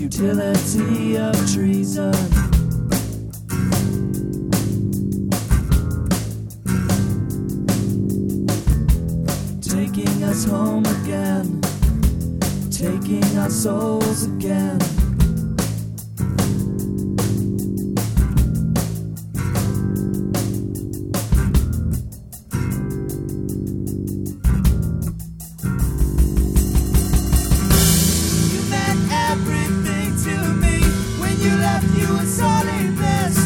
futility of treason. Taking us home again, taking our souls again. You meant everything to me. When you left, you were solid mess.